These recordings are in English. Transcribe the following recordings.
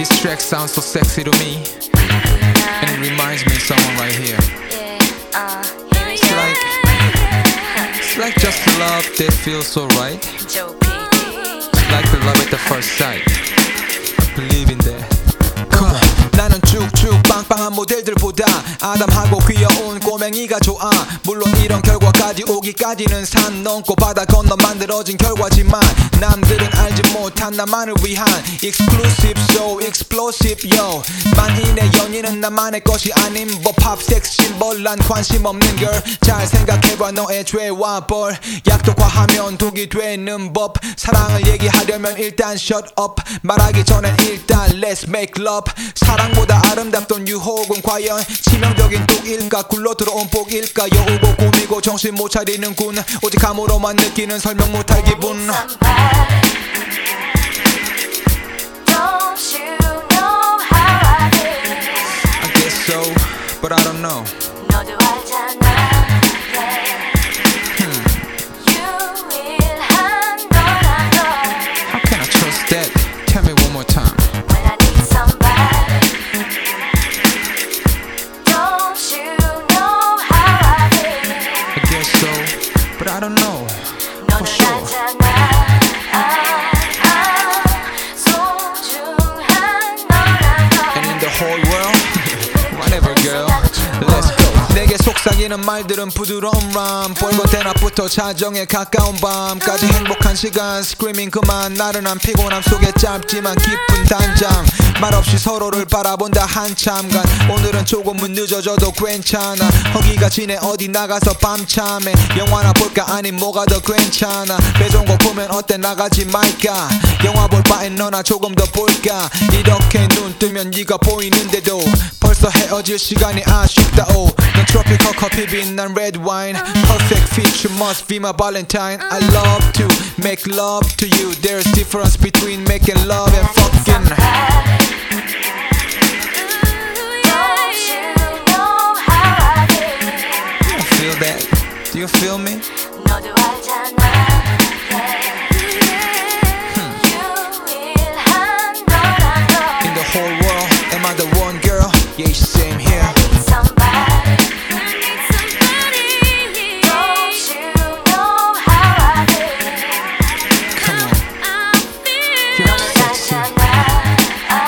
This track sounds so sexy to me, and it reminds me of someone right here. It's like just love that feels so right. It's like the love at the first sight. I believe in that. Come on. 나는 쭉쭉 빵빵한 모델들보다 아담하고 귀여운 꼬맹이가 좋아. 물론 이런 결과까지 오기까지는 산 넘고 바다 건너 만들어진 결과지만 남들은 알지 못한 나만을 위한 exclusive show explosive yo. 만인의 연인은 나만의 것이 아닌 법 팝 섹스 심벌 난 관심 없는 girl. 잘 생각해봐 너의 죄와 벌 약도화하면 독이 되는 법. 사랑을 얘기하려면 일단 shut up. 말하기 전엔 일단 let's make love. 사랑보다 아름답던 유혹은 과연 치명적인 독일까 굴러 들어온 복일까. 여우고 꾸미고 정신 못 차리는군. 오직 감으로만 느끼는 설명 못할 기분. I guess so, but I don't know. 너도 알잖아. 유일한 너란 걸. How can I trust that? Tell me one more time. When I need somebody. Don't you know how I feel? I guess so, but I don't know for 너는 sure. 알잖아. 소중한 너란 걸. And in the whole world, whatever girl, let's go. 내게 속삭이는 말들은 부드러운 람. 벌건 대낮부터 자정에 가까운 밤까지 행복한 시간. 스크리밍 그만. 나른한 피곤함 속에 짧지만 깊은 단장. 말없이 서로를 바라본다 한참간. 오늘은 조금은 늦어져도 괜찮아. 허기가 지네 어디 나가서 밤참에 영화나 볼까 아님 뭐가 더 괜찮아. 배 좋은 거 보면 어때 나가지 말까. 영화 볼 바엔 너나 조금 더 볼까. 이렇게 눈 뜨면 네가 보이는데도 벌써 헤어질 시간이 아쉽다. 오, 넌 tropical 커피빈 난 red wine. Perfect fit you must be my valentine. I love to make love to you. There's difference between making love and fucking. Feel that? Do you feel me? 너도 알잖아. 유일한 너란 걸. In the whole world, am I the one girl? Yeah, same here. I need somebody. Don't you know how I feel? Come on, you're 너는 sexy. 알잖아.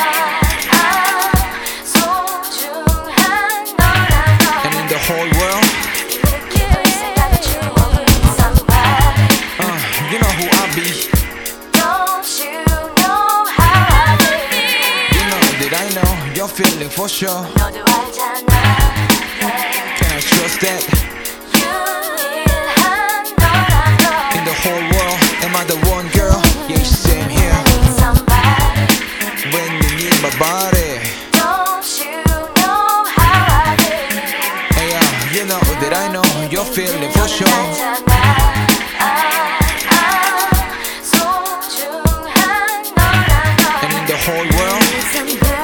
소중한 너란 걸. And in the whole world, 느낄 생각을 주고 somebody. you know who I be. Don't you know how I feel? You know that I know you're feeling for sure. 너도 알잖아. Can I trust that? 유일한 너란 걸. In the whole world, am I the one girl? Yeah, same here. I need somebody. When you need my body. Don't you know how I feel? Hey, you know that I know you're feeling for sure. 소중한 너란 걸. And in the whole world, Somebody.